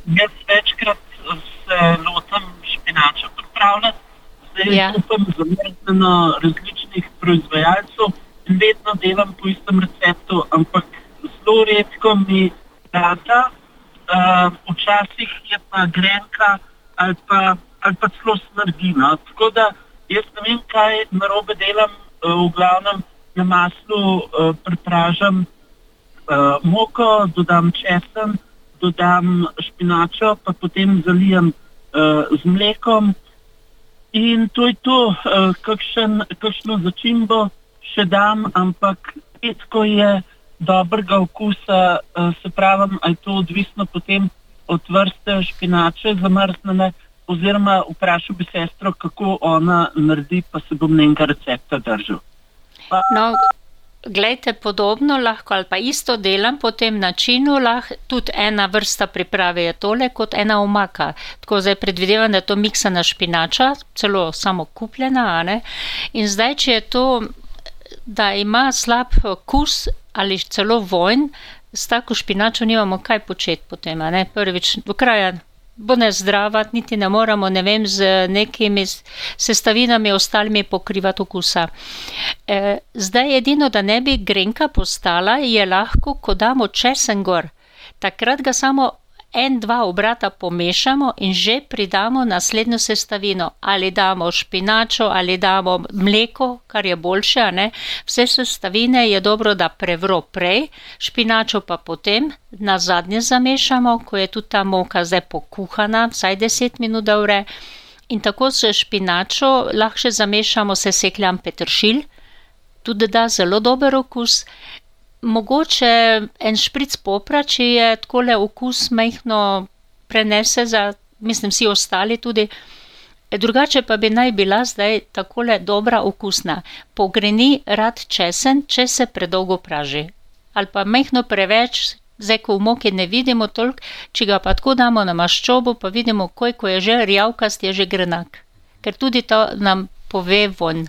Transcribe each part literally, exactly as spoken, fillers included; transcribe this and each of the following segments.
Jaz večkrat se lotam špinača pripravljati, zdaj Ja. kupam zamrzano različnih proizvajalcev in vedno delam po istem receptu, ampak zelo redko mi rada, uh, včasih je pa grenka ali pa, ali pa celo smrdi, no. Tako da jaz ne vem, kaj narobe delam, uh, v glavnem na maslu uh, prepražam uh, moko, dodam česen, dodam špinačo, pa potem zalijem uh, z mlekom in to je to, uh, kakšen, kakšno začimbo še dam, ampak redko je dobrega okusa, uh, se pravim, ali to odvisno potem od vrste špinače zamrznene, oziroma vprašal bi sestro, kako ona naredi, pa se bom njenega recepta držal. No, glejte, podobno lahko ali pa isto delam po tem načinu, lahko tudi ena vrsta priprave je tole kot ena omaka. Tako zdaj predvidevam, da je to miksana špinača, celo samo kupljena, a ne? In zdaj, če je to, da ima slab okus ali celo vonj, s tako špinačo nimamo kaj početi potem, a ne? Prvič, do kraja bo nezdrava, niti ne moramo, ne vem, z nekimi sestavinami ostalimi pokrivati okusa. E, zdaj edino, da ne bi grenka postala, je lahko, ko damo česen gor. Takrat ga samo en, dva obrata pomešamo in že pridamo naslednjo sestavino. Ali damo špinačo, ali damo mleko, kar je boljše, a ne. Vse sestavine je dobro, da prevro prej, špinačo pa potem nazadnje zamešamo, ko je tudi ta moka zdaj pokuhana, vsaj deset minut da vre. In tako s špinačo lahko še zamešamo sesekljan peteršilj, tudi da zelo dober okus. Mogoče en špric popra, če je takole okus majhno prenese za, mislim, vsi ostali tudi. Drugače pa bi naj bila zdaj takole dobra okusna. Pogreni rad česen, če se predolgo praži. Ali pa majhno preveč, zdaj ko v moki ne vidimo toliko, če ga pa tako damo na maščobo, pa vidimo, koj, ko je že rjavkast, je že grenak. Ker tudi to nam pove vonj.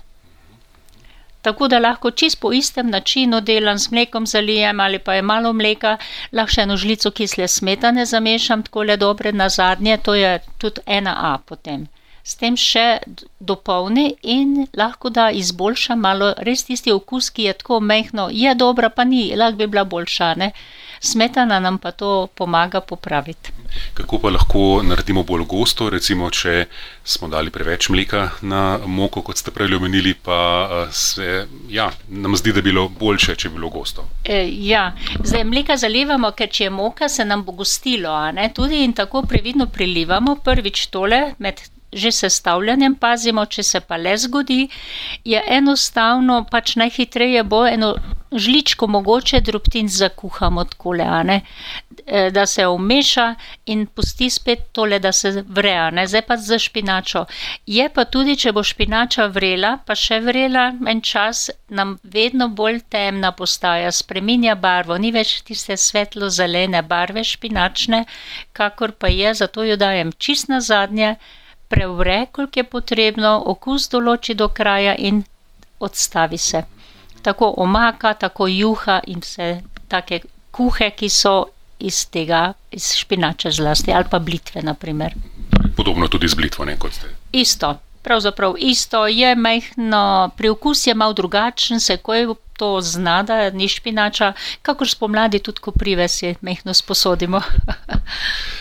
Tako da lahko čisto po istem načinu delam, s mlekom zalijem ali pa je malo mleka, lahko še eno žlico kisle smetane zamešam, takole dobre nazadnje, to je tudi ena A potem. S tem še dopolni in lahko da izboljša malo res tisti okus, ki je tako majhno, je dobra, pa ni, lahko bi bila boljša, ne. Smetana nam pa to pomaga popraviti. Kako pa lahko naredimo bolj gosto, recimo, če smo dali preveč mleka na moko, kot ste prej omenili, pa se, ja, nam zdi, da bi bilo boljše, če bi bilo gosto. E, ja, zdaj mleka zalivamo, ker če je moka, se nam bo gostilo, a ne, tudi in tako previdno prilivamo, prvič tole med že sestavljanjem pazimo, če se pa le zgodi, je enostavno, pač najhitreje bo eno žličko mogoče drobtin zakuhamo takole, a ne, da se vmeša in pusti spet tole, da se vre, a ne, zdaj pa za špinačo. Je pa tudi, če bo špinača vrela, pa še vrela en čas, nam vedno bolj temna postaja, spreminja barvo, ni več tiste svetlo-zelene barve špinačne, kakor pa je, zato jo dajem čist nazadnje, prevre, koliko je potrebno, okus določi do kraja in odstavi se. Tako omaka, tako juha in vse take kuhe, ki so iz tega, iz špinače zlasti, ali pa blitve, na primer. Podobno tudi z blitvo, ne, kot ste. Isto, pravzaprav isto, je majhno, priokus je malo drugačen, se ko je to zna, da ni špinača, kakor spomladi tudi koprive si majhno sposodimo.